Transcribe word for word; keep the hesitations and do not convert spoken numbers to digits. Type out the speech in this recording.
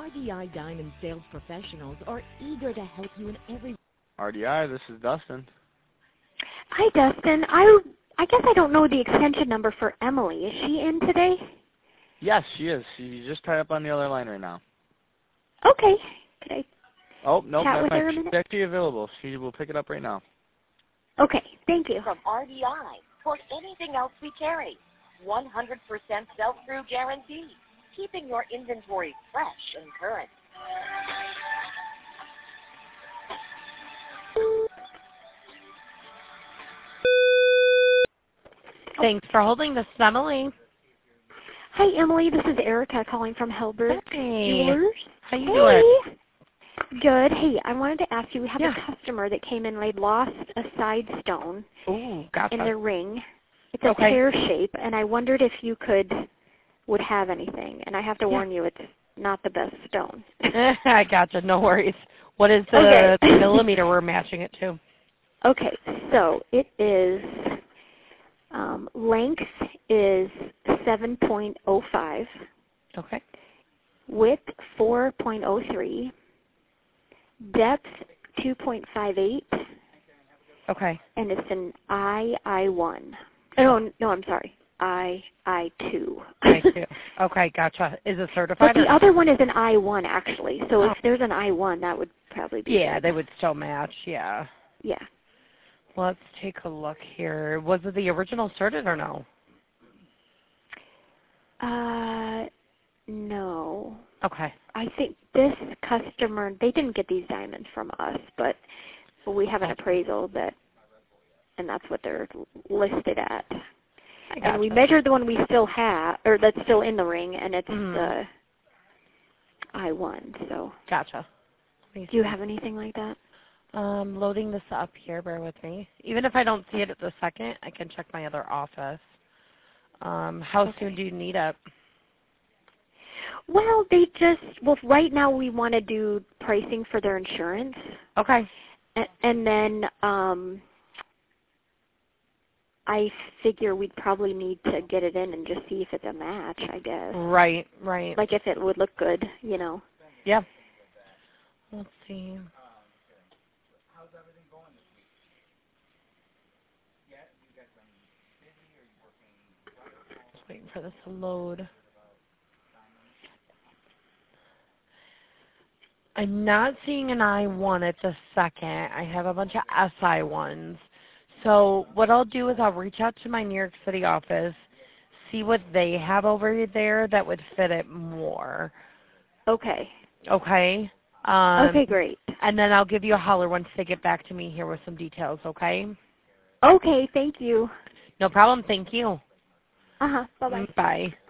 R D I Diamond sales professionals are eager to help you in every... R D I, this is Dustin. Hi, Dustin. I, I guess I don't know the extension number for Emily. Is she in today? Yes, she is. She's just tied up on the other line right now. Okay. Could I Oh, no, chat that's with her a fine. minute? She's actually available. She will pick it up right now. Okay, thank you. From R D I for anything else we carry. one hundred percent sell-through guarantee, keeping your inventory fresh and current. Thanks for holding this, Emily. Hi, Emily. This is Erica calling from Helberg Hey. Jewelers. How you hey. doing? Good. Hey, I wanted to ask you, we have Yeah. a customer that came in and they'd lost a side stone Ooh, gotcha. in their ring. It's a Okay. pear shape, and I wondered if you could, would have anything. And I have to Yeah. warn you, it's not the best stone. I gotcha. No worries. What is the, Okay. the millimeter we're matching it to? Okay, so it is, um, length is seven point oh five, Okay. width four point oh three, depth two point five eight, Okay. and it's an I I one. Oh, no, I'm sorry, I I two. Thank you. Okay, gotcha. Is it But certified? the or other one is an I one, actually. So Oh. if there's an I one, that would probably be Yeah, good. they would still match. Yeah. Yeah. Let's take a look here. Was it the original certed or no? Uh, no. Okay. I think this customer, they didn't get these diamonds from us, but we have an appraisal that, and that's what they're listed at. I gotcha. And we measured the one we still have, or that's still in the ring, and it's Mhm. the I one. So, Gotcha. do you have anything like that? Um, loading this up here. Bear with me. Even if I don't see it at the second, I can check my other office. Um, how Okay. soon do you need it? Well, they just, well, right now we want to do pricing for their insurance. Okay. And, and then um, I figure we'd probably need to get it in and just see if it's a match, I guess. Right, right. Like if it would look good, you know. Yeah. Let's see. Just waiting for this to load. I'm not seeing an I one at the second. I have a bunch of S I ones. So what I'll do is I'll reach out to my New York City office, see what they have over there that would fit it more. Okay. Okay? Um, Okay, great. And then I'll give you a holler once they get back to me here with some details, okay? Okay, thank you. No problem. Thank you. Uh-huh. Bye-bye. Bye.